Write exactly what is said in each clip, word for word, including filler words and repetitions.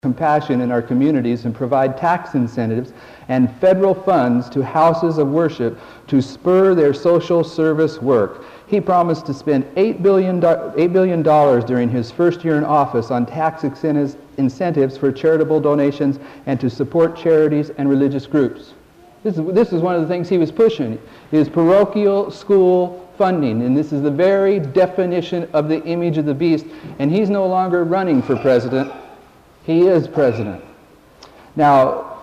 compassion in our communities and provide tax incentives and federal funds to houses of worship to spur their social service work. He promised to spend eight billion dollars during his first year in office on tax incentives for charitable donations and to support charities and religious groups. This is, this is one of the things he was pushing, is parochial school funding, and this is the very definition of the image of the beast, and he's no longer running for president. He is president. Now,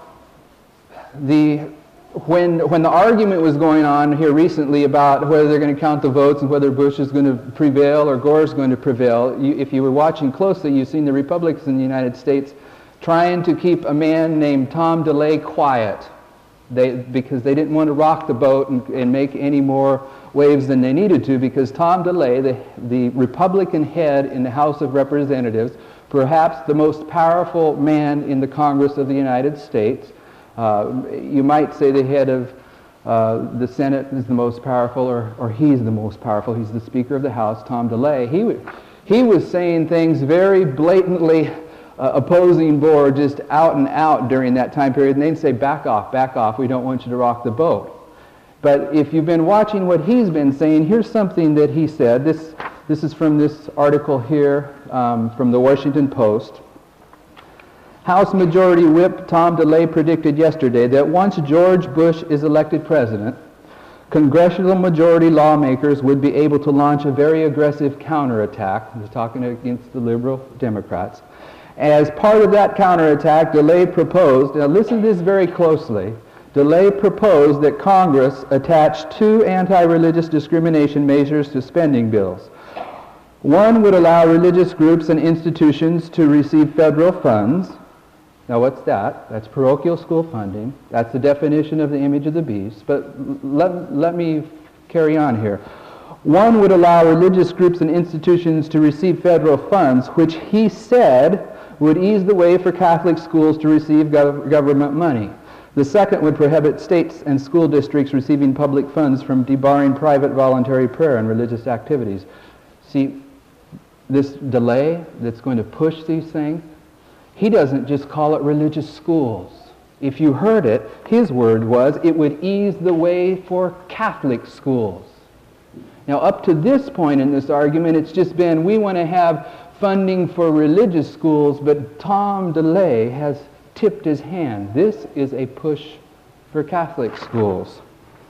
the, when, when the argument was going on here recently about whether they're going to count the votes and whether Bush is going to prevail or Gore is going to prevail, you, if you were watching closely, you've seen the Republicans in the United States trying to keep a man named Tom DeLay quiet, they, because they didn't want to rock the boat and, and make any more waves than they needed to, because Tom DeLay, the, the Republican head in the House of Representatives, perhaps the most powerful man in the Congress of the United States. Uh, you might say the head of uh, the Senate is the most powerful, or, or he's the most powerful. He's the Speaker of the House, Tom DeLay. He, w he was saying things very blatantly uh, opposing Gore just out and out during that time period, and they'd say, back off, back off, we don't want you to rock the boat. But if you've been watching what he's been saying, here's something that he said. This, this is from this article here um, from the Washington Post. House Majority Whip Tom DeLay predicted yesterday that once George Bush is elected president, congressional majority lawmakers would be able to launch a very aggressive counterattack. He's talking against the liberal Democrats. As part of that counterattack, DeLay proposed, now listen to this very closely, DeLay proposed that Congress attach two anti-religious discrimination measures to spending bills. One would allow religious groups and institutions to receive federal funds. Now what's that? That's parochial school funding. That's the definition of the image of the beast. But let, let me carry on here. One would allow religious groups and institutions to receive federal funds, which he said would ease the way for Catholic schools to receive gov government money. The second would prohibit states and school districts receiving public funds from debarring private voluntary prayer and religious activities. See, this DeLay that's going to push these things, he doesn't just call it religious schools. If you heard it, his word was it would ease the way for Catholic schools. Now, up to this point in this argument, it's just been we want to have funding for religious schools, but Tom DeLay has tipped his hand. This is a push for Catholic schools.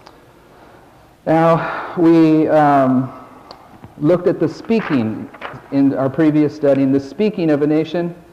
Now, we um, looked at the speaking in our previous study, and the speaking of a nation.